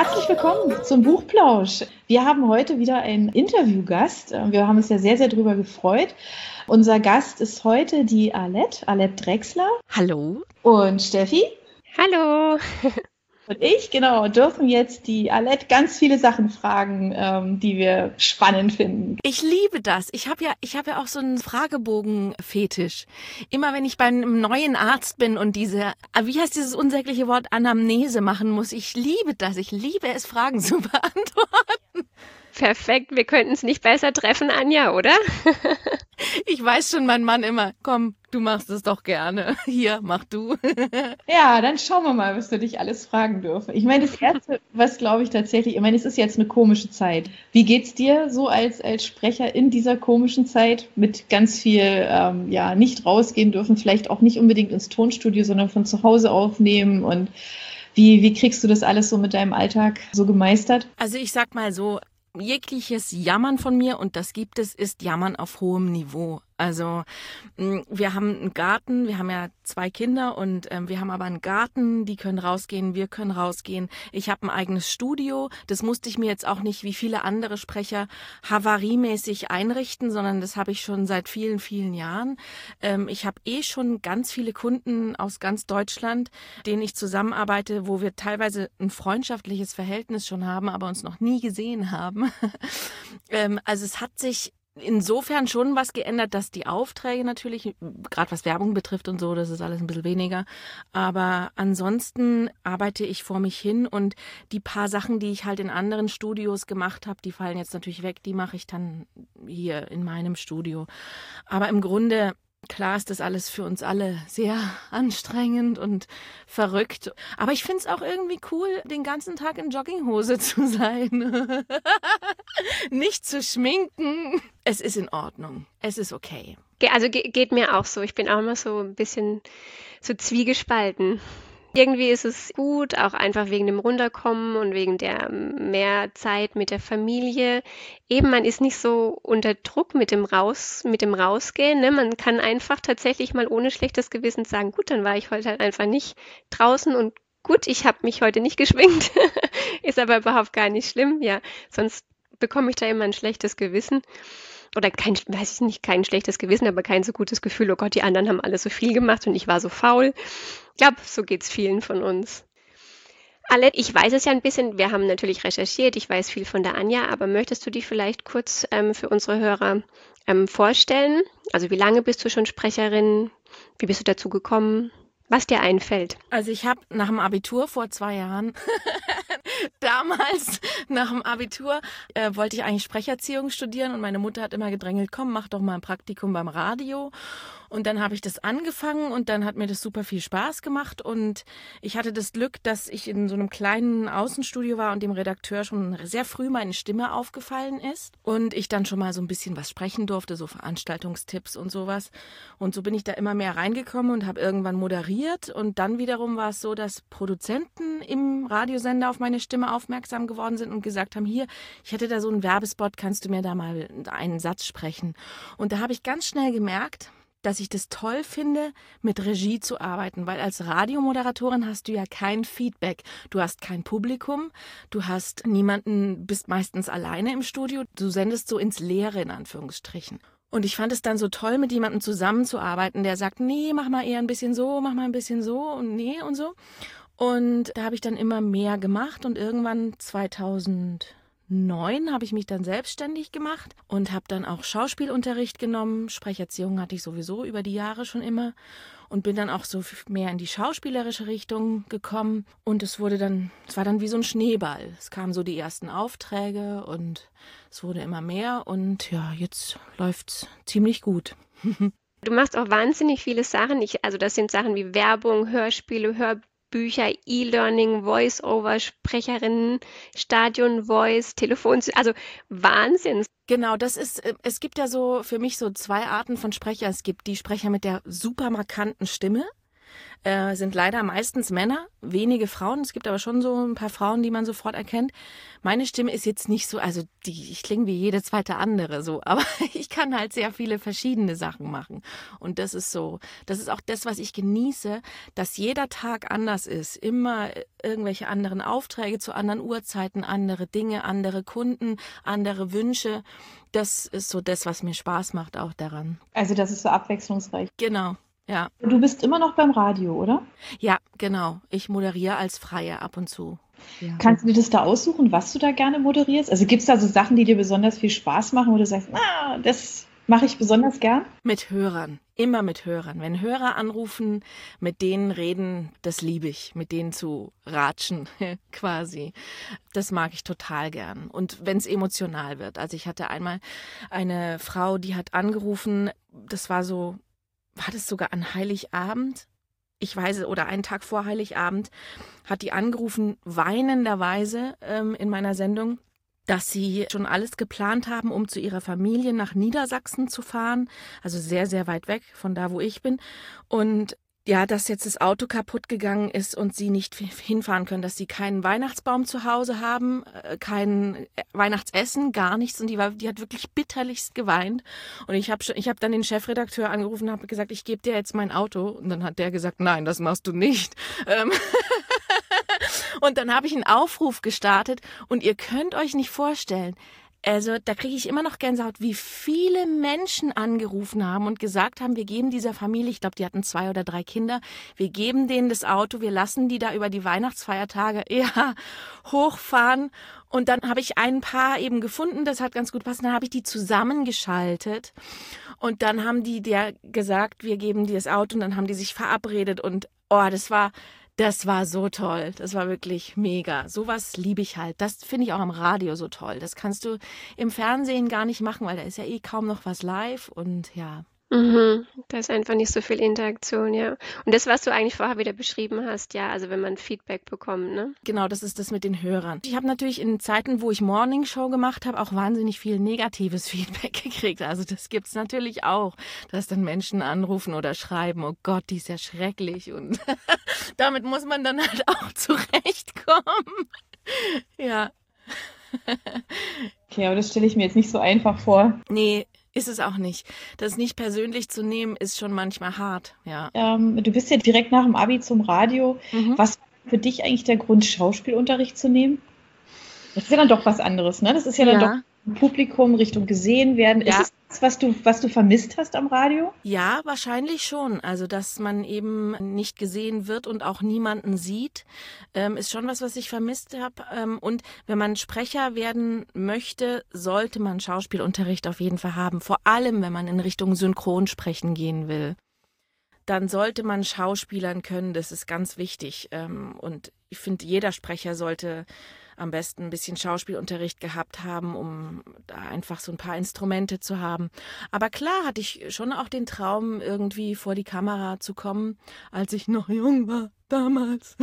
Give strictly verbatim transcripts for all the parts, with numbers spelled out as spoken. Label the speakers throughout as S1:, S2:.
S1: Herzlich willkommen zum Buchplausch. Wir haben heute wieder einen Interviewgast. Wir haben uns ja sehr, sehr drüber gefreut. Unser Gast ist heute die Alette, Alette Drechsler.
S2: Hallo.
S1: Und Steffi.
S2: Hallo.
S1: Und ich, genau, dürfen jetzt die Alette ganz viele Sachen fragen, ähm, die wir spannend finden.
S2: Ich liebe das. Ich habe ja, ich habe ja auch so einen Fragebogen-Fetisch. Immer wenn ich bei einem neuen Arzt bin und diese, wie heißt dieses unsägliche Wort, Anamnese machen muss, ich liebe das. Ich liebe es, Fragen zu beantworten.
S3: Perfekt, wir könnten es nicht besser treffen, Anja, oder?
S2: Ich weiß schon, mein Mann immer, komm, du machst es doch gerne. Hier, mach du.
S1: Ja, dann schauen wir mal, was wir dich alles fragen dürfen. Ich meine, das Erste, was glaube ich tatsächlich, ich meine, es ist jetzt eine komische Zeit. Wie geht's dir so als, als Sprecher in dieser komischen Zeit mit ganz viel, ähm, ja, nicht rausgehen dürfen, vielleicht auch nicht unbedingt ins Tonstudio, sondern von zu Hause aufnehmen und wie, wie kriegst du das alles so mit deinem Alltag so gemeistert?
S2: Also ich sag mal so, jegliches Jammern von mir, und das gibt es, ist Jammern auf hohem Niveau. Also wir haben einen Garten, wir haben ja zwei Kinder und ähm, wir haben aber einen Garten, die können rausgehen, wir können rausgehen. Ich habe ein eigenes Studio, das musste ich mir jetzt auch nicht wie viele andere Sprecher havariemäßig einrichten, sondern das habe ich schon seit vielen, vielen Jahren. Ähm, ich habe eh schon ganz viele Kunden aus ganz Deutschland, denen ich zusammenarbeite, wo wir teilweise ein freundschaftliches Verhältnis schon haben, aber uns noch nie gesehen haben. ähm, also es hat sich insofern schon was geändert, dass die Aufträge natürlich, gerade was Werbung betrifft und so, das ist alles ein bisschen weniger. Aber ansonsten arbeite ich vor mich hin und die paar Sachen, die ich halt in anderen Studios gemacht habe, die fallen jetzt natürlich weg, die mache ich dann hier in meinem Studio. Aber im Grunde, klar ist das alles für uns alle sehr anstrengend und verrückt. Aber ich finde es auch irgendwie cool, den ganzen Tag in Jogginghose zu sein. Nicht zu schminken. Es ist in Ordnung. Es ist okay.
S3: Also ge- geht mir auch so. Ich bin auch immer so ein bisschen so zwiegespalten. Irgendwie ist es gut, auch einfach wegen dem Runterkommen und wegen der mehr Zeit mit der Familie. Eben, man ist nicht so unter Druck mit dem Raus, mit dem Rausgehen. Ne? Man kann einfach tatsächlich mal ohne schlechtes Gewissen sagen, gut, dann war ich heute halt einfach nicht draußen und gut, ich habe mich heute nicht geschminkt. Ist aber überhaupt gar nicht schlimm. Ja, sonst bekomme ich da immer ein schlechtes Gewissen. Oder kein, weiß ich nicht, kein schlechtes Gewissen, aber kein so gutes Gefühl, oh Gott, die anderen haben alle so viel gemacht und ich war so faul. Ich glaube, so geht's vielen von uns. Alette, ich weiß es ja ein bisschen, wir haben natürlich recherchiert, ich weiß viel von der Anja, aber möchtest du dich vielleicht kurz ähm, für unsere Hörer ähm, vorstellen? Also wie lange bist du schon Sprecherin? Wie bist du dazu gekommen? Was dir einfällt?
S2: Also ich habe nach dem Abitur vor zwei Jahren, damals nach dem Abitur, äh, wollte ich eigentlich Sprecherziehung studieren und meine Mutter hat immer gedrängelt, komm, mach doch mal ein Praktikum beim Radio. Und dann habe ich das angefangen und dann hat mir das super viel Spaß gemacht und ich hatte das Glück, dass ich in so einem kleinen Außenstudio war und dem Redakteur schon sehr früh meine Stimme aufgefallen ist und ich dann schon mal so ein bisschen was sprechen durfte, so Veranstaltungstipps und sowas. Und so bin ich da immer mehr reingekommen und habe irgendwann moderiert und dann wiederum war es so, dass Produzenten im Radiosender auf meine Stimme aufmerksam geworden sind und gesagt haben, hier, ich hätte da so einen Werbespot, kannst du mir da mal einen Satz sprechen? Und da habe ich ganz schnell gemerkt, dass ich das toll finde, mit Regie zu arbeiten, weil als Radiomoderatorin hast du ja kein Feedback. Du hast kein Publikum, du hast niemanden, bist meistens alleine im Studio, du sendest so ins Leere in Anführungsstrichen. Und ich fand es dann so toll, mit jemandem zusammenzuarbeiten, der sagt, nee, mach mal eher ein bisschen so, mach mal ein bisschen so und nee und so. Und da habe ich dann immer mehr gemacht und irgendwann zweitausendneun habe ich mich dann selbstständig gemacht und habe dann auch Schauspielunterricht genommen. Sprecherziehung hatte ich sowieso über die Jahre schon immer und bin dann auch so mehr in die schauspielerische Richtung gekommen. Und es wurde dann, es war dann wie so ein Schneeball. Es kamen so die ersten Aufträge und es wurde immer mehr und ja, jetzt läuft's ziemlich gut.
S3: Du machst auch wahnsinnig viele Sachen. Ich, also das sind Sachen wie Werbung, Hörspiele, Hörbücher. Bücher, E-Learning, Voice-Over, Sprecherinnen, Stadion-Voice, Telefon, also Wahnsinn.
S2: Genau, das ist, es gibt ja so für mich so zwei Arten von Sprecher. Es gibt die Sprecher mit der super markanten Stimme. äh, sind leider meistens Männer, wenige Frauen. Es gibt aber schon so ein paar Frauen, die man sofort erkennt. Meine Stimme ist jetzt nicht so, also die, ich klinge wie jede zweite andere so, aber ich kann halt sehr viele verschiedene Sachen machen. Und das ist so, das ist auch das, was ich genieße, dass jeder Tag anders ist. Immer irgendwelche anderen Aufträge zu anderen Uhrzeiten, andere Dinge, andere Kunden, andere Wünsche. Das ist so das, was mir Spaß macht auch daran.
S1: Also das ist so abwechslungsreich.
S2: Genau, ja.
S1: Du bist immer noch beim Radio, oder?
S2: Ja, genau. Ich moderiere als Freie ab und zu. Ja.
S1: Kannst du dir das da aussuchen, was du da gerne moderierst? Also gibt es da so Sachen, die dir besonders viel Spaß machen, wo du sagst, ah, das mache ich besonders gern?
S2: Mit Hörern, immer mit Hörern. Wenn Hörer anrufen, mit denen reden, das liebe ich, mit denen zu ratschen quasi. Das mag ich total gern. Und wenn es emotional wird. Also ich hatte einmal eine Frau, die hat angerufen, das war so, war das sogar an Heiligabend? Ich weiß, oder einen Tag vor Heiligabend hat die angerufen, weinenderweise ähm, in meiner Sendung, dass sie schon alles geplant haben, um zu ihrer Familie nach Niedersachsen zu fahren, also sehr, sehr weit weg von da, wo ich bin. Und ja, dass jetzt das Auto kaputt gegangen ist und sie nicht hinfahren können, dass sie keinen Weihnachtsbaum zu Hause haben, kein Weihnachtsessen, gar nichts. Und die war, die hat wirklich bitterlichst geweint. Und ich habe ich hab dann den Chefredakteur angerufen und habe gesagt, ich gebe dir jetzt mein Auto. Und dann hat der gesagt, nein, das machst du nicht. Und dann habe ich einen Aufruf gestartet und ihr könnt euch nicht vorstellen, also da kriege ich immer noch Gänsehaut, wie viele Menschen angerufen haben und gesagt haben, wir geben dieser Familie, ich glaube, die hatten zwei oder drei Kinder, wir geben denen das Auto, wir lassen die da über die Weihnachtsfeiertage ja, hochfahren. Und dann habe ich ein Paar eben gefunden, das hat ganz gut gepasst, dann habe ich die zusammengeschaltet und dann haben die der gesagt, wir geben dir das Auto und dann haben die sich verabredet und oh, das war... Das war so toll. Das war wirklich mega. Sowas liebe ich halt. Das finde ich auch am Radio so toll. Das kannst du im Fernsehen gar nicht machen, weil da ist ja eh kaum noch was live und ja.
S3: Mhm. Da ist einfach nicht so viel Interaktion, ja. Und das, was du eigentlich vorher wieder beschrieben hast, ja, also wenn man Feedback bekommt, ne?
S2: Genau, das ist das mit den Hörern. Ich habe natürlich in Zeiten, wo ich Morningshow gemacht habe, auch wahnsinnig viel negatives Feedback gekriegt. Also das gibt's natürlich auch, dass dann Menschen anrufen oder schreiben, oh Gott, die ist ja schrecklich. Und damit muss man dann halt auch zurechtkommen. Ja.
S1: Okay, aber das stelle ich mir jetzt nicht so einfach vor.
S2: Nee, ist es auch nicht. Das nicht persönlich zu nehmen, ist schon manchmal hart, ja.
S1: Ähm, du bist ja direkt nach dem Abi zum Radio. Mhm. Was war für dich eigentlich der Grund, Schauspielunterricht zu nehmen? Das ist ja dann doch was anderes, ne? Das ist ja dann ja. doch Publikum, Richtung gesehen werden. Ja. Ist es das, was du, was du vermisst hast am Radio?
S2: Ja, wahrscheinlich schon. Also, dass man eben nicht gesehen wird und auch niemanden sieht, ähm, ist schon was, was ich vermisst habe. Ähm, und wenn man Sprecher werden möchte, sollte man Schauspielunterricht auf jeden Fall haben. Vor allem, wenn man in Richtung Synchronsprechen gehen will. Dann sollte man Schauspielern können. Das ist ganz wichtig. Ähm, und ich finde, jeder Sprecher sollte am besten ein bisschen Schauspielunterricht gehabt haben, um da einfach so ein paar Instrumente zu haben. Aber klar hatte ich schon auch den Traum, irgendwie vor die Kamera zu kommen, als ich noch jung war, damals.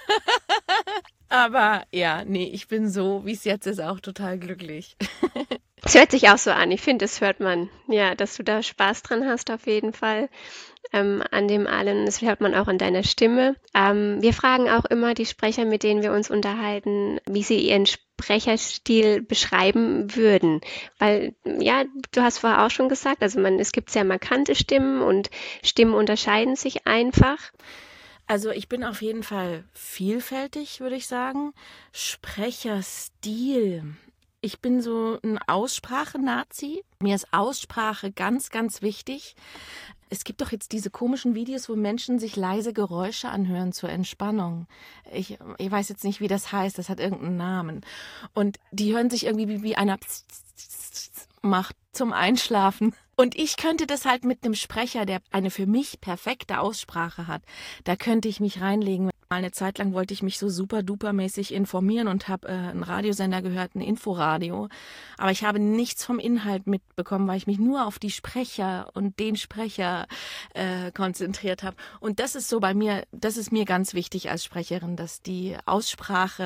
S2: Aber ja, nee, ich bin so, wie es jetzt ist, auch total glücklich.
S3: Es hört sich auch so an. Ich finde, das hört man. Ja, dass du da Spaß dran hast auf jeden Fall. Ähm, an dem allen, das hört man auch an deiner Stimme. Ähm, wir fragen auch immer die Sprecher, mit denen wir uns unterhalten, wie sie ihren Sprecherstil beschreiben würden. Weil, ja, du hast vorher auch schon gesagt, also man, es gibt sehr markante Stimmen und Stimmen unterscheiden sich einfach.
S2: Also ich bin auf jeden Fall vielfältig, würde ich sagen. Sprecherstil. Ich bin so ein Aussprache-Nazi. Mir ist Aussprache ganz, ganz wichtig. Es gibt doch jetzt diese komischen Videos, wo Menschen sich leise Geräusche anhören zur Entspannung. Ich, ich weiß jetzt nicht, wie das heißt, das hat irgendeinen Namen. Und die hören sich irgendwie wie, wie einer macht zum Einschlafen. Und ich könnte das halt mit einem Sprecher, der eine für mich perfekte Aussprache hat, da könnte ich mich reinlegen. Mal eine Zeit lang wollte ich mich so super duper mäßig informieren und habe äh, einen Radiosender gehört, ein Inforadio. Aber ich habe nichts vom Inhalt mitbekommen, weil ich mich nur auf die Sprecher und den Sprecher äh, konzentriert habe. Und das ist so bei mir, das ist mir ganz wichtig als Sprecherin, dass die Aussprache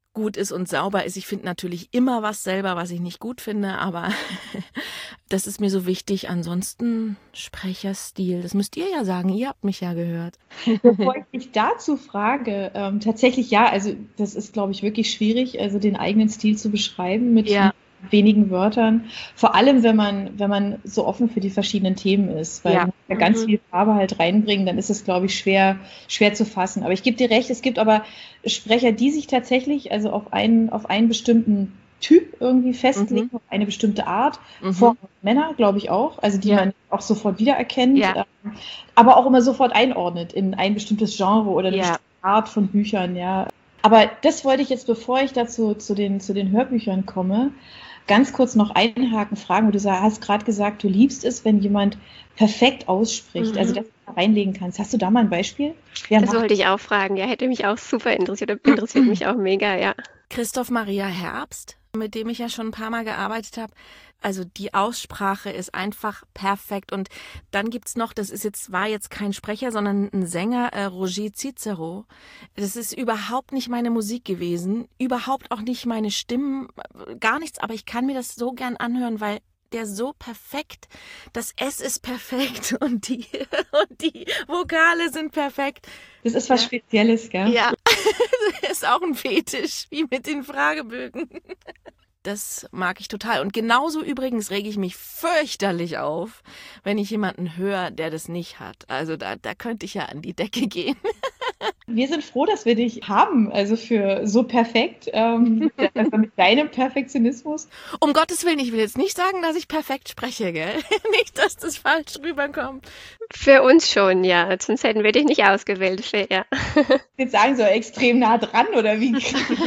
S2: gut ist und sauber ist. Ich finde natürlich immer was selber, was ich nicht gut finde, aber das ist mir so wichtig. Ansonsten Sprecherstil, das müsst ihr ja sagen, ihr habt mich ja gehört.
S1: Bevor ich dich dazu frage, ähm, tatsächlich ja, also das ist, glaube ich, wirklich schwierig, also den eigenen Stil zu beschreiben mit
S2: Ja.
S1: wenigen Wörtern. Vor allem, wenn man, wenn man so offen für die verschiedenen Themen ist, weil
S2: Ja.
S1: man ja ganz
S3: Mhm.
S1: viel Farbe halt reinbringen, dann ist es, glaube ich, schwer, schwer zu fassen. Aber ich gebe dir recht, es gibt aber Sprecher, die sich tatsächlich also auf einen, auf einen bestimmten Typ irgendwie festlegen,
S2: Mhm.
S1: auf eine bestimmte Art.
S2: Mhm.
S1: Frauen und Männer, glaube ich auch, also die
S2: Ja.
S1: man auch sofort wiedererkennt,
S2: Ja.
S1: ähm, aber auch immer sofort einordnet in ein bestimmtes Genre oder eine
S2: Ja.
S1: bestimmte Art von Büchern, ja. Aber das wollte ich jetzt, bevor ich dazu zu den, zu den Hörbüchern komme, ganz kurz noch einhaken, fragen, wo du sa- hast gerade gesagt, du liebst es, wenn jemand perfekt ausspricht,
S3: Mhm.
S1: also dass du da reinlegen kannst. Hast du da mal ein Beispiel? Wer
S3: Das
S1: macht
S3: wollte ich auch fragen. Ja, hätte mich auch super interessiert. Interessiert mich auch mega, ja.
S2: Christoph Maria Herbst, mit dem ich ja schon ein paar Mal gearbeitet habe. Also die Aussprache ist einfach perfekt. Und dann gibt's noch, das ist jetzt, war jetzt kein Sprecher, sondern ein Sänger, äh, Roger Cicero. Das ist überhaupt nicht meine Musik gewesen, überhaupt auch nicht meine Stimmen, äh, gar nichts, aber ich kann mir das so gern anhören, weil der so perfekt, das S ist perfekt und die, und die Vokale sind perfekt.
S1: Das ist was
S2: Ja.
S1: Spezielles, gell?
S2: Ja, ist auch ein Fetisch, wie mit den Fragebögen. Das mag ich total. Und genauso übrigens rege ich mich fürchterlich auf, wenn ich jemanden höre, der das nicht hat. Also da, da könnte ich ja an die Decke gehen.
S1: Wir sind froh, dass wir dich haben, also für so perfekt, ähm, also mit deinem Perfektionismus.
S2: Um Gottes Willen, ich will jetzt nicht sagen, dass ich perfekt spreche, gell? Nicht, dass das falsch rüberkommt.
S3: Für uns schon, ja. Sonst hätten wir dich nicht ausgewählt. Für, ja.
S1: Jetzt sagen so extrem nah dran oder wie?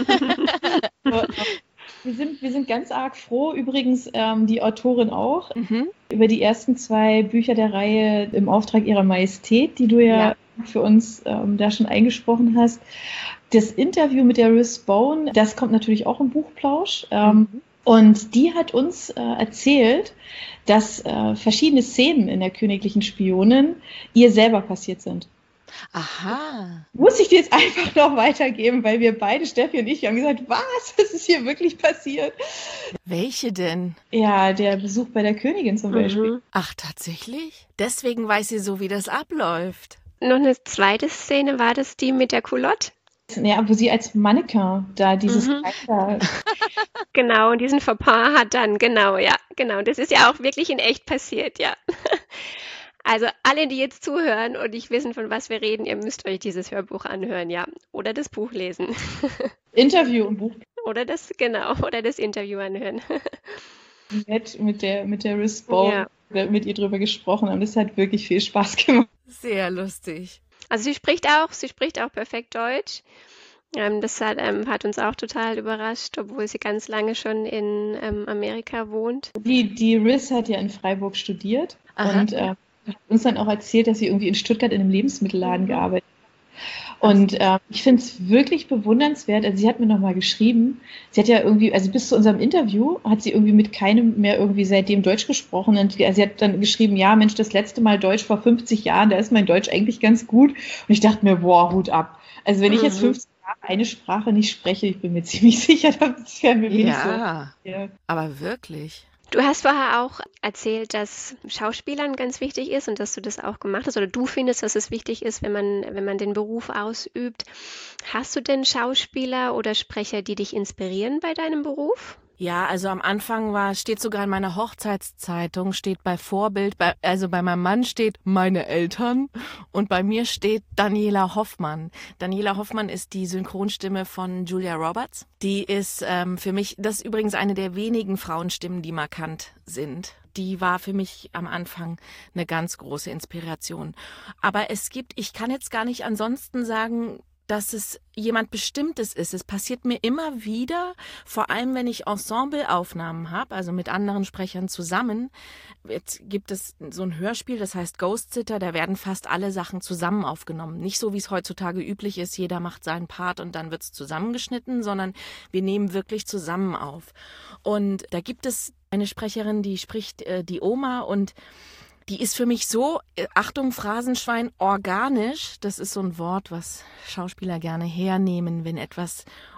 S1: So, wir sind, wir sind ganz arg froh, übrigens ähm, die Autorin auch,
S2: Mhm.
S1: über die ersten zwei Bücher der Reihe im Auftrag ihrer Majestät, die du ja,
S2: Ja.
S1: für uns ähm, da schon eingesprochen hast. Das Interview mit der Riss Bone, das kommt natürlich auch im Buchplausch. Ähm,
S2: Mhm.
S1: Und die hat uns äh, erzählt, dass äh, verschiedene Szenen in der Königlichen Spionin ihr selber passiert sind.
S2: Aha.
S1: Muss ich dir jetzt einfach noch weitergeben, weil wir beide, Steffi und ich, wir haben gesagt, was, das ist hier wirklich passiert?
S2: Welche denn?
S1: Ja, der Besuch bei der Königin zum Beispiel.
S3: Mhm.
S2: Ach, tatsächlich? Deswegen weiß sie so, wie das abläuft.
S3: Noch eine zweite Szene, war das die mit der Culotte?
S1: Ja, wo sie als Mannequin da dieses
S3: Mhm.
S1: Kleid da.
S3: Genau, und diesen Fauxpas hat dann, genau, ja, genau. Das ist ja auch wirklich in echt passiert, ja. Also alle, die jetzt zuhören und nicht wissen, von was wir reden, ihr müsst euch dieses Hörbuch anhören, ja. Oder das Buch lesen.
S1: Interview im Buch
S3: Oder das, genau, oder das Interview anhören.
S1: mit, mit der, mit der Riss Bone,
S3: Ja.
S1: mit ihr drüber gesprochen haben. Das hat wirklich viel Spaß gemacht.
S2: Sehr lustig.
S3: Also sie spricht auch, sie spricht auch perfekt Deutsch. Ähm, das hat, ähm, hat uns auch total überrascht, obwohl sie ganz lange schon in ähm, Amerika wohnt.
S1: Die, die Riss hat ja in Freiburg studiert
S2: Aha.
S1: und äh, hat uns dann auch erzählt, dass sie irgendwie in Stuttgart in einem Lebensmittelladen
S3: Mhm.
S1: gearbeitet hat. Und äh, ich finde es wirklich bewundernswert. Also sie hat mir nochmal geschrieben, sie hat ja irgendwie, also bis zu unserem Interview hat sie irgendwie mit keinem mehr irgendwie seitdem Deutsch gesprochen. Und sie hat dann geschrieben, ja Mensch, das letzte Mal Deutsch vor fünfzig Jahren, da ist mein Deutsch eigentlich ganz gut. Und ich dachte mir, boah, Hut ab. Also wenn ich jetzt
S3: Mhm.
S1: fünfzig Jahre eine Sprache nicht spreche, ich bin mir ziemlich sicher, das wäre mir wenig
S2: Ja,
S1: so. Ja.
S2: aber wirklich.
S3: Du hast vorher auch erzählt, dass Schauspielern ganz wichtig ist und dass du das auch gemacht hast oder du findest, dass es wichtig ist, wenn man, wenn man den Beruf ausübt. Hast du denn Schauspieler oder Sprecher, die dich inspirieren bei deinem Beruf?
S2: Ja, also am Anfang war, steht sogar in meiner Hochzeitszeitung, steht bei Vorbild, bei, also bei meinem Mann steht meine Eltern und bei mir steht Daniela Hoffmann. Daniela Hoffmann ist die Synchronstimme von Julia Roberts. Die ist ähm, für mich, das ist übrigens eine der wenigen Frauenstimmen, die markant sind. Die war für mich am Anfang eine ganz große Inspiration. Aber es gibt, ich kann jetzt gar nicht ansonsten sagen, dass es jemand Bestimmtes ist. Es passiert mir immer wieder, vor allem wenn ich Ensembleaufnahmen habe, also mit anderen Sprechern zusammen. Jetzt gibt es so ein Hörspiel, das heißt Ghost Sitter, da werden fast alle Sachen zusammen aufgenommen. Nicht so, wie es heutzutage üblich ist, jeder macht seinen Part und dann wird es zusammengeschnitten, sondern wir nehmen wirklich zusammen auf. Und da gibt es eine Sprecherin, die spricht äh, die Oma und die ist für mich so, Achtung, Phrasenschwein, organisch. Das ist so ein Wort, was Schauspieler gerne hernehmen, wenn etwas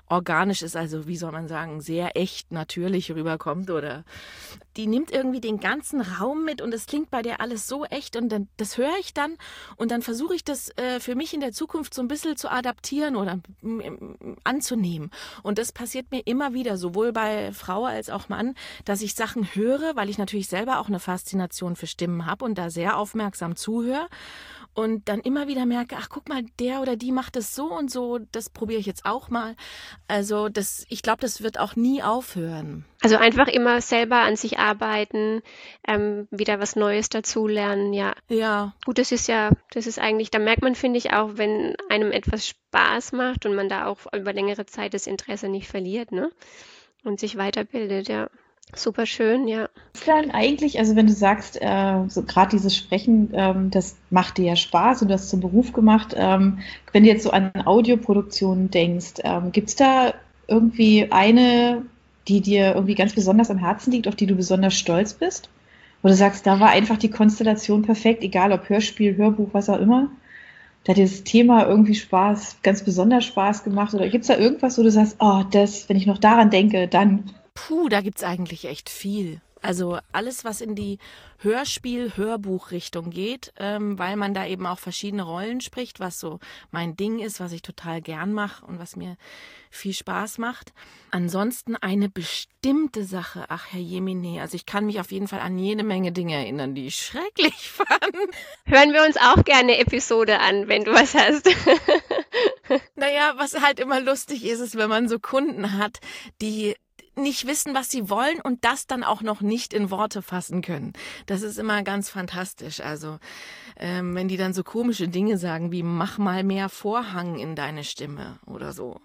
S2: organisch ist, also wie soll man sagen, sehr echt natürlich rüberkommt oder die nimmt irgendwie den ganzen Raum mit und es klingt bei der alles so echt und dann, das höre ich dann und dann versuche ich das äh, für mich in der Zukunft so ein bisschen zu adaptieren oder m- anzunehmen. Und das passiert mir immer wieder, sowohl bei Frau als auch Mann, dass ich Sachen höre, weil ich natürlich selber auch eine Faszination für Stimmen habe und da sehr aufmerksam zuhöre. Und dann immer wieder merke, ach guck mal, der oder die macht das so und so, das probiere ich jetzt auch mal. Also das, ich glaube, das wird auch nie aufhören.
S3: Also einfach immer selber an sich arbeiten, ähm, wieder was Neues dazulernen, ja.
S2: Ja.
S3: Gut, das ist ja, das ist eigentlich, da merkt man, finde ich, auch, wenn einem etwas Spaß macht und man da auch über längere Zeit das Interesse nicht verliert, ne? Und sich weiterbildet, ja. Super schön, ja.
S1: Ist dann eigentlich, also wenn du sagst, äh, so gerade dieses Sprechen, ähm, das macht dir ja Spaß und du hast es zum Beruf gemacht. Ähm, wenn du jetzt so an Audioproduktionen denkst, ähm, gibt es da irgendwie eine, die dir irgendwie ganz besonders am Herzen liegt, auf die du besonders stolz bist? Wo du sagst, da war einfach die Konstellation perfekt, egal ob Hörspiel, Hörbuch, was auch immer. Da hat dir das Thema irgendwie Spaß, ganz besonders Spaß gemacht? Oder gibt es da irgendwas, wo du sagst, oh, das, wenn ich noch daran denke, dann...
S2: Puh, da gibt's eigentlich echt viel. Also alles, was in die Hörspiel-Hörbuch-Richtung geht, ähm, weil man da eben auch verschiedene Rollen spricht, was so mein Ding ist, was ich total gern mache und was mir viel Spaß macht. Ansonsten eine bestimmte Sache, ach Herr Jemine, also ich kann mich auf jeden Fall an jede Menge Dinge erinnern, die ich schrecklich fand.
S3: Hören wir uns auch gerne eine Episode an, wenn du was hast.
S2: Naja, was halt immer lustig ist, ist, wenn man so Kunden hat, die nicht wissen, was sie wollen und das dann auch noch nicht in Worte fassen können. Das ist immer ganz fantastisch. Also ähm, wenn die dann so komische Dinge sagen wie mach mal mehr Vorhang in deine Stimme oder so.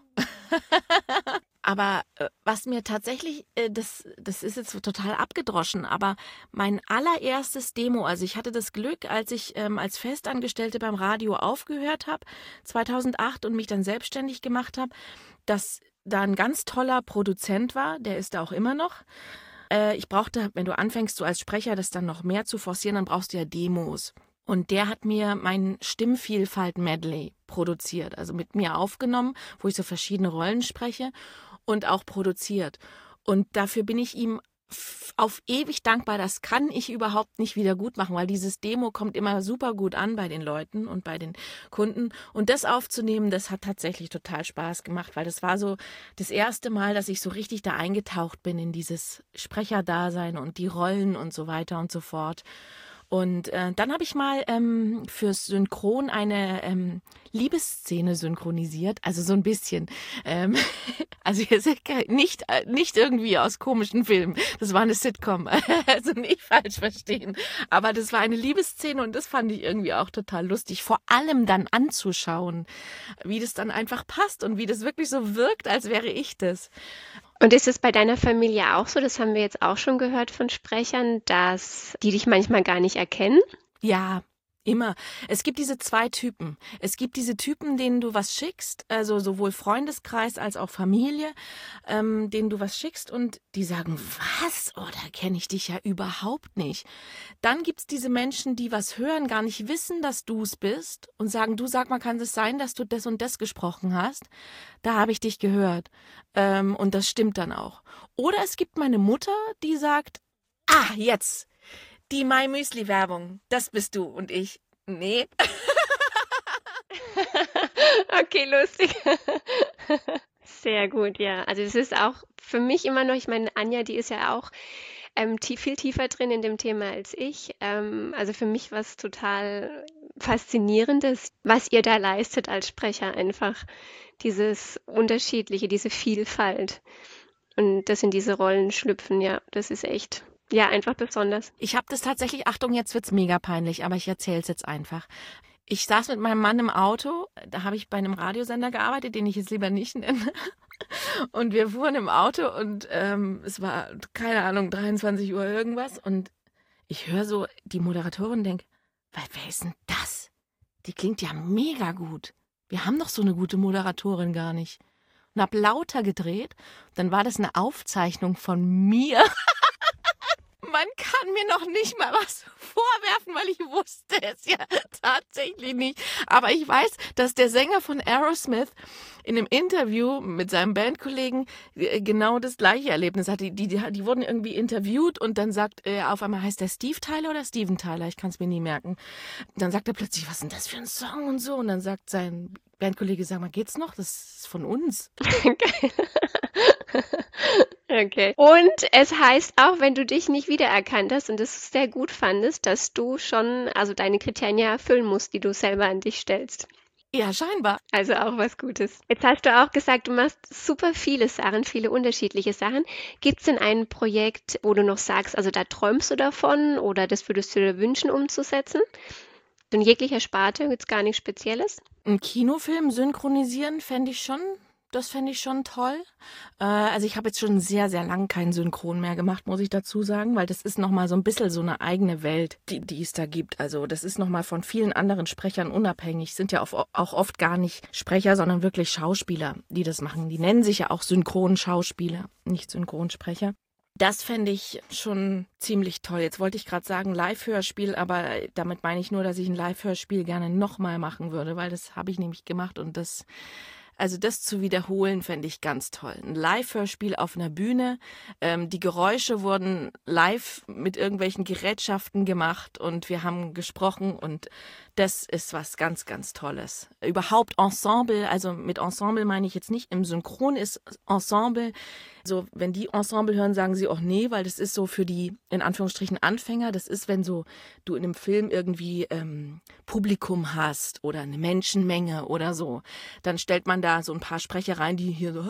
S2: Aber äh, was mir tatsächlich, äh, das, das ist jetzt total abgedroschen, aber mein allererstes Demo, also ich hatte das Glück, als ich ähm, als Festangestellte beim Radio aufgehört habe, zweitausendacht und mich dann selbstständig gemacht habe, dass da ein ganz toller Produzent war, der ist da auch immer noch. Äh, ich brauchte, wenn du anfängst, so als Sprecher das dann noch mehr zu forcieren, dann brauchst du ja Demos. Und der hat mir mein Stimmvielfalt-Medley produziert, also mit mir aufgenommen, wo ich so verschiedene Rollen spreche und auch produziert. Und dafür bin ich ihm auf ewig dankbar. Das kann ich überhaupt nicht wieder gut machen, weil dieses Demo kommt immer super gut an bei den Leuten und bei den Kunden. Und das aufzunehmen, das hat tatsächlich total Spaß gemacht, weil das war so das erste Mal, dass ich so richtig da eingetaucht bin in dieses Sprecherdasein und die Rollen und so weiter und so fort. Und äh, dann habe ich mal ähm, fürs Synchron eine ähm, Liebesszene synchronisiert, also so ein bisschen. Ähm, also nicht, nicht irgendwie aus komischen Filmen, das war eine Sitcom, also nicht falsch verstehen. Aber das war eine Liebesszene und das fand ich irgendwie auch total lustig, vor allem dann anzuschauen, wie das dann einfach passt und wie das wirklich so wirkt, als wäre ich das.
S3: Und ist es bei deiner Familie auch so, das haben wir jetzt auch schon gehört von Sprechern, dass die dich manchmal gar nicht erkennen?
S2: Ja, immer. Es gibt diese zwei Typen. Es gibt diese Typen, denen du was schickst, also sowohl Freundeskreis als auch Familie, ähm, denen du was schickst und die sagen, was? Oh, da kenne ich dich ja überhaupt nicht. Dann gibt's diese Menschen, die was hören, gar nicht wissen, dass du's bist und sagen, du, sag mal, kann es sein, dass du das und das gesprochen hast? Da habe ich dich gehört. Ähm, und das stimmt dann auch. Oder es gibt meine Mutter, die sagt, ah, jetzt, die My Müsli Werbung, das bist du und ich. Nee.
S3: Okay, lustig. Sehr gut, ja. Also es ist auch für mich immer noch, ich meine, Anja, die ist ja auch ähm, tief, viel tiefer drin in dem Thema als ich. Ähm, also für mich was total Faszinierendes, was ihr da leistet als Sprecher einfach. Dieses Unterschiedliche, diese Vielfalt und das in diese Rollen schlüpfen, ja, das ist echt, ja, einfach besonders.
S2: Ich habe das tatsächlich, Achtung, jetzt wird's mega peinlich, aber ich erzähle es jetzt einfach. Ich saß mit meinem Mann im Auto, da habe ich bei einem Radiosender gearbeitet, den ich jetzt lieber nicht nenne. Und wir fuhren im Auto und ähm, es war, keine Ahnung, dreiundzwanzig Uhr irgendwas. Und ich höre so die Moderatorin und denke, wer ist denn das? Die klingt ja mega gut. Wir haben doch so eine gute Moderatorin gar nicht. Und habe lauter gedreht. Dann war das eine Aufzeichnung von mir. Man kann mir noch nicht mal was vorwerfen, weil ich wusste es ja tatsächlich nicht. Aber ich weiß, dass der Sänger von Aerosmith in einem Interview mit seinem Bandkollegen äh, genau das gleiche Erlebnis hat. Die, die, die wurden irgendwie interviewt und dann sagt er auf einmal, heißt der Steve Tyler oder Steven Tyler? Ich kann es mir nie merken. Dann sagt er plötzlich, was ist denn das für ein Song und so. Und dann sagt sein Bandkollege, sag mal, geht's noch? Das ist von uns.
S3: Okay. Und es heißt auch, wenn du dich nicht wiedererkannt hast und es sehr gut fandest, dass du schon, also deine Kriterien ja erfüllen musst, die du selber an dich stellst.
S2: Ja, scheinbar.
S3: Also auch was Gutes. Jetzt hast du auch gesagt, du machst super viele Sachen, viele unterschiedliche Sachen. Gibt es denn ein Projekt, wo du noch sagst, also da träumst du davon oder das würdest du dir wünschen umzusetzen? In jeglicher Sparte, jetzt gar nichts Spezielles?
S2: Einen Kinofilm synchronisieren fände ich schon, das fände ich schon toll. Äh, also ich habe jetzt schon sehr, sehr lang keinen Synchron mehr gemacht, muss ich dazu sagen, weil das ist nochmal so ein bisschen so eine eigene Welt, die, die es da gibt. Also das ist nochmal von vielen anderen Sprechern unabhängig. Sind ja auch, auch oft gar nicht Sprecher, sondern wirklich Schauspieler, die das machen. Die nennen sich ja auch Synchronschauspieler, nicht Synchronsprecher. Das fände ich schon ziemlich toll. Jetzt wollte ich gerade sagen Live-Hörspiel, aber damit meine ich nur, dass ich ein Live-Hörspiel gerne nochmal machen würde, weil das habe ich nämlich gemacht und das, also das zu wiederholen, fände ich ganz toll. Ein Live-Hörspiel auf einer Bühne, ähm, die Geräusche wurden live mit irgendwelchen Gerätschaften gemacht und wir haben gesprochen und das ist was ganz, ganz Tolles. Überhaupt Ensemble, also mit Ensemble meine ich jetzt nicht, im Synchron ist Ensemble, so wenn die Ensemble hören, sagen sie auch nee, weil das ist so für die, in Anführungsstrichen, Anfänger, das ist, wenn so du in einem Film irgendwie ähm, Publikum hast oder eine Menschenmenge oder so, dann stellt man da so ein paar Sprecher rein, die hier so,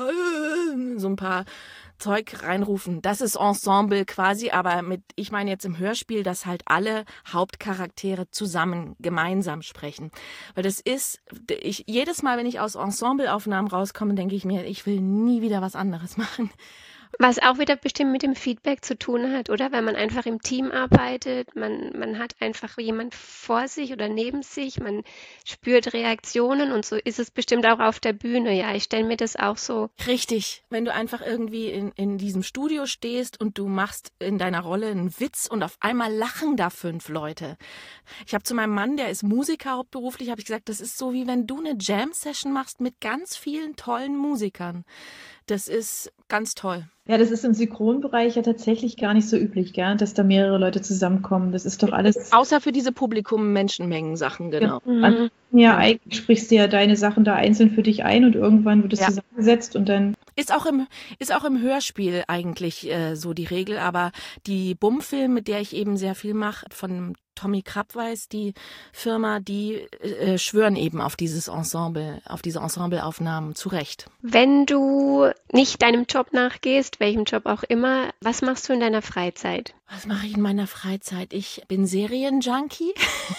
S2: so ein paar Zeug reinrufen. Das ist Ensemble quasi, aber mit, ich meine jetzt im Hörspiel, dass halt alle Hauptcharaktere zusammen, gemeinsam sprechen. Weil das ist, ich, jedes Mal, wenn ich aus Ensembleaufnahmen rauskomme, denke ich mir, ich will nie wieder was anderes machen.
S3: Was auch wieder bestimmt mit dem Feedback zu tun hat, oder? Weil man einfach im Team arbeitet, man, man hat einfach jemand vor sich oder neben sich, man spürt Reaktionen und so ist es bestimmt auch auf der Bühne. Ja, ich stelle mir das auch so.
S2: Richtig. Wenn du einfach irgendwie in, in diesem Studio stehst und du machst in deiner Rolle einen Witz und auf einmal lachen da fünf Leute. Ich habe zu meinem Mann, der ist Musiker hauptberuflich, habe ich gesagt, das ist so wie wenn du eine Jam-Session machst mit ganz vielen tollen Musikern. Das ist ganz toll.
S1: Ja, das ist im Synchronbereich ja tatsächlich gar nicht so üblich, gell? Dass da mehrere Leute zusammenkommen. Das ist doch alles.
S2: Außer für diese Publikum-Menschenmengen-Sachen, genau.
S1: Ja, mhm. ja, eigentlich sprichst du ja deine Sachen da einzeln für dich ein und irgendwann wird es ja zusammengesetzt und dann.
S2: Ist auch im, ist auch im Hörspiel eigentlich äh, so die Regel, aber die Bum-Film, mit der ich eben sehr viel mache, von Tommy Krabweis, die Firma, die äh, schwören eben auf dieses Ensemble, auf diese Ensembleaufnahmen zu Recht.
S3: Wenn du nicht deinem Job nachgehst, welchem Job auch immer, was machst du in deiner Freizeit?
S2: Was mache ich in meiner Freizeit? Ich bin Serienjunkie.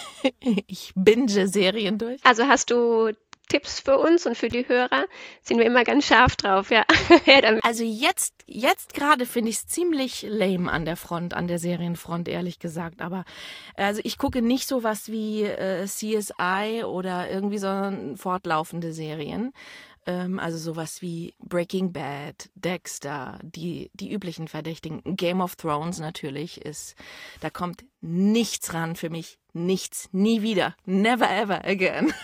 S2: Ich binge Serien durch.
S3: Also hast du Tipps für uns und für die Hörer? Sind wir immer ganz scharf drauf, ja.
S2: Also jetzt, jetzt gerade finde ich es ziemlich lame an der Front, an der Serienfront, ehrlich gesagt. Aber also ich gucke nicht sowas wie äh, C S I oder irgendwie so fortlaufende Serien. Ähm, also sowas wie Breaking Bad, Dexter, die, die üblichen Verdächtigen. Game of Thrones natürlich ist, da kommt nichts ran für mich. Nichts. Nie wieder. Never ever again.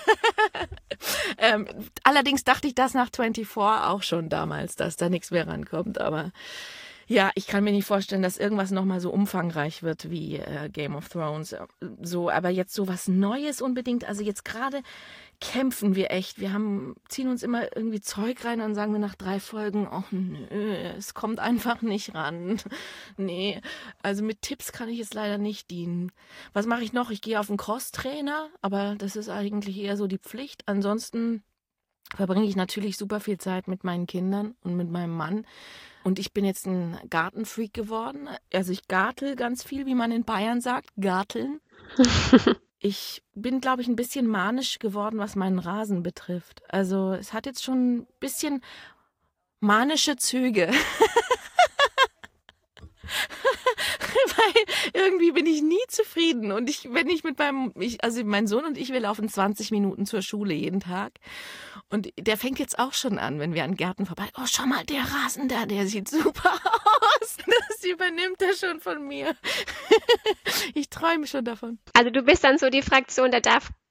S2: ähm, allerdings dachte ich das nach vierundzwanzig auch schon damals, dass da nichts mehr rankommt. Aber ja, ich kann mir nicht vorstellen, dass irgendwas nochmal so umfangreich wird wie äh, Game of Thrones. So, aber jetzt so was Neues unbedingt. Also jetzt gerade kämpfen wir echt. Wir haben, ziehen uns immer irgendwie Zeug rein und sagen wir nach drei Folgen, oh nö, es kommt einfach nicht ran. Nee, also mit Tipps kann ich jetzt leider nicht dienen. Was mache ich noch? Ich gehe auf einen Crosstrainer, aber das ist eigentlich eher so die Pflicht. Ansonsten verbringe ich natürlich super viel Zeit mit meinen Kindern und mit meinem Mann. Und ich bin jetzt ein Gartenfreak geworden. Also ich gartel ganz viel, wie man in Bayern sagt, garteln. Ich bin, glaube ich, ein bisschen manisch geworden, was meinen Rasen betrifft. Also es hat jetzt schon ein bisschen manische Züge. Weil irgendwie bin ich nie zufrieden. Und ich, wenn ich mit meinem, ich, also mein Sohn und ich, wir laufen zwanzig Minuten zur Schule jeden Tag. Und der fängt jetzt auch schon an, wenn wir an Gärten vorbei. Oh, schau mal, der Rasen da, der sieht super aus. Das übernimmt er schon von mir. Ich träume schon davon.
S3: Also du bist dann so die Fraktion, da darf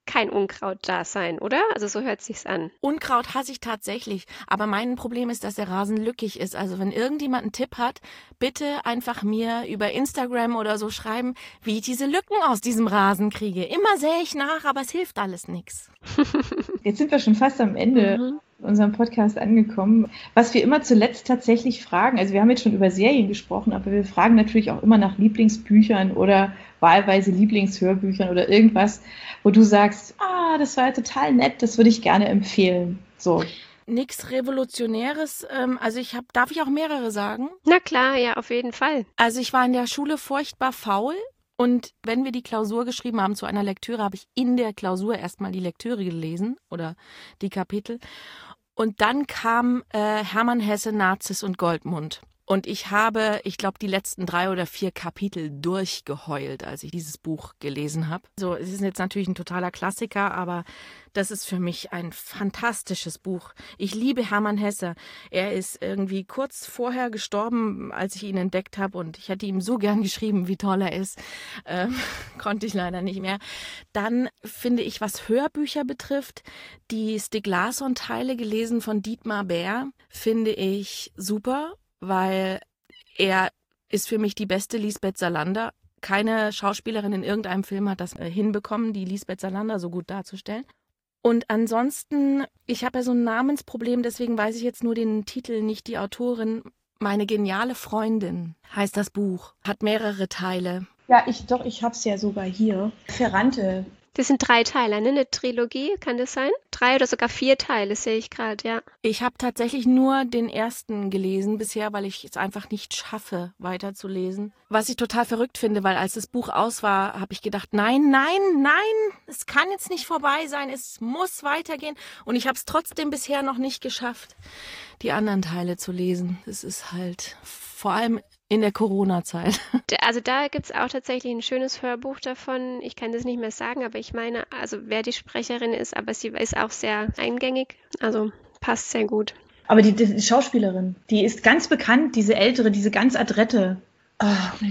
S3: kein Unkraut da sein, oder? Also so hört sich's an.
S2: Unkraut hasse ich tatsächlich, aber mein Problem ist, dass der Rasen lückig ist. Also wenn irgendjemand einen Tipp hat, bitte einfach mir über Instagram oder so schreiben, wie ich diese Lücken aus diesem Rasen kriege. Immer sähe ich nach, aber es hilft alles nichts.
S1: Jetzt sind wir schon fast am Ende
S3: Mhm.
S1: unserem Podcast angekommen. Was wir immer zuletzt tatsächlich fragen, also wir haben jetzt schon über Serien gesprochen, aber wir fragen natürlich auch immer nach Lieblingsbüchern oder wahlweise Lieblingshörbüchern oder irgendwas, wo du sagst, ah, das war ja total nett, das würde ich gerne empfehlen. So.
S2: Nichts Revolutionäres. Ähm, also ich habe, darf ich auch mehrere sagen?
S3: Na klar, ja, auf jeden Fall.
S2: Also ich war in der Schule furchtbar faul. Und wenn wir die Klausur geschrieben haben zu einer Lektüre, habe ich in der Klausur erstmal die Lektüre gelesen oder die Kapitel. Und dann kam äh, Hermann Hesse, Narziss und Goldmund. Und ich habe, ich glaube, die letzten drei oder vier Kapitel durchgeheult, als ich dieses Buch gelesen habe. So, es ist jetzt natürlich ein totaler Klassiker, aber das ist für mich ein fantastisches Buch. Ich liebe Hermann Hesse. Er ist irgendwie kurz vorher gestorben, als ich ihn entdeckt habe. Und ich hätte ihm so gern geschrieben, wie toll er ist. Ähm, konnte ich leider nicht mehr. Dann finde ich, was Hörbücher betrifft, die Stieg Larsson-Teile gelesen von Dietmar Bär, finde ich super. Weil er ist für mich die beste Lisbeth Salander. Keine Schauspielerin in irgendeinem Film hat das äh, hinbekommen, die Lisbeth Salander so gut darzustellen. Und ansonsten, ich habe ja so ein Namensproblem, deswegen weiß ich jetzt nur den Titel, nicht die Autorin. Meine geniale Freundin heißt das Buch, hat mehrere Teile.
S1: Ja, ich doch, ich hab's ja sogar hier. Ferrante.
S3: Das sind drei Teile, ne? Eine Trilogie, kann das sein? Drei oder sogar vier Teile, sehe ich gerade, ja.
S2: Ich habe tatsächlich nur den ersten gelesen bisher, weil ich es einfach nicht schaffe, weiterzulesen. Was ich total verrückt finde, weil als das Buch aus war, habe ich gedacht, nein, nein, nein, es kann jetzt nicht vorbei sein, es muss weitergehen. Und ich habe es trotzdem bisher noch nicht geschafft, die anderen Teile zu lesen. Das ist halt vor allem in der Corona-Zeit.
S3: Also da gibt es auch tatsächlich ein schönes Hörbuch davon. Ich kann das nicht mehr sagen, aber ich meine, also wer die Sprecherin ist, aber sie ist auch sehr eingängig. Also passt sehr gut.
S1: Aber die, die Schauspielerin, die ist ganz bekannt, diese ältere, diese ganz adrette. Oh,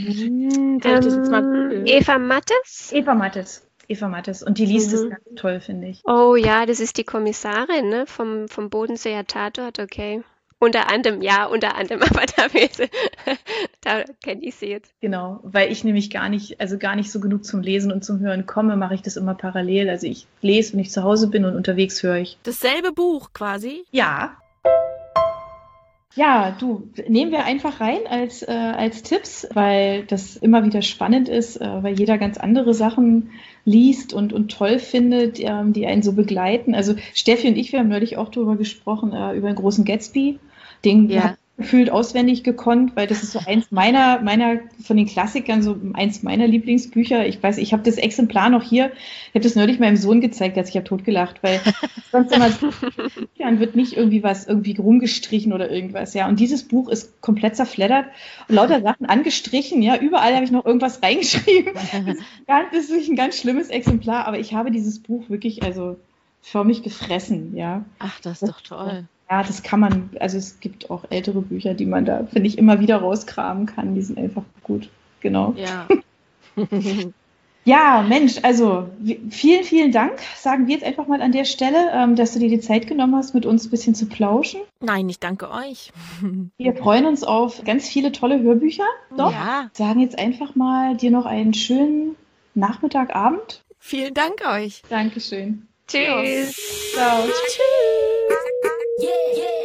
S2: Hm, soll ich das jetzt mal
S3: Ähm,
S2: googeln?
S3: Eva Mattes?
S1: Eva Mattes. Eva Mattes. Und die liest es
S3: Mhm.
S1: ganz toll, finde ich.
S3: Oh ja, das ist die Kommissarin, ne? Vom, vom Bodenseer Tatort, okay. Unter anderem, ja, unter anderem, aber da, da kenne ich sie jetzt.
S1: Genau, weil ich nämlich gar nicht, also gar nicht so genug zum Lesen und zum Hören komme, mache ich das immer parallel. Also ich lese, wenn ich zu Hause bin, und unterwegs höre ich.
S2: Dasselbe Buch quasi.
S1: Ja. Ja, du, nehmen wir einfach rein als, äh, als Tipps, weil das immer wieder spannend ist, äh, weil jeder ganz andere Sachen liest und, und toll findet, ähm, die einen so begleiten. Also Steffi und ich, wir haben neulich auch darüber gesprochen, äh, über den großen Gatsby. Den
S2: Ja.
S1: habe ich gefühlt auswendig gekonnt, weil das ist so eins meiner, meiner von den Klassikern, so eins meiner Lieblingsbücher. Ich weiß, ich habe das Exemplar noch hier. Ich habe das neulich meinem Sohn gezeigt, als ich habe totgelacht, weil sonst immer dann wird nicht irgendwie was irgendwie rumgestrichen oder irgendwas, ja. Und dieses Buch ist komplett zerfleddert und lauter Sachen angestrichen, ja. Überall habe ich noch irgendwas reingeschrieben. Das ist, ganz, das ist wirklich ein ganz schlimmes Exemplar, aber ich habe dieses Buch wirklich, also förmlich gefressen, ja.
S2: Ach, das ist doch toll.
S1: Ja, das kann man, also es gibt auch ältere Bücher, die man da, finde ich, immer wieder rauskramen kann. Die sind einfach gut, genau.
S2: Ja.
S1: Ja, Mensch, also w- vielen, vielen Dank, sagen wir jetzt einfach mal an der Stelle, ähm, dass du dir die Zeit genommen hast, mit uns ein bisschen zu plauschen.
S2: Nein, ich danke euch.
S1: Wir freuen uns auf ganz viele tolle Hörbücher. Doch.
S2: Ja,
S1: Sagen jetzt einfach mal dir noch einen schönen Nachmittag, Abend.
S2: vielen Dank euch.
S1: Dankeschön.
S3: Tschüss.
S1: Ciao.
S2: Tschüss.
S4: Yeah, yeah.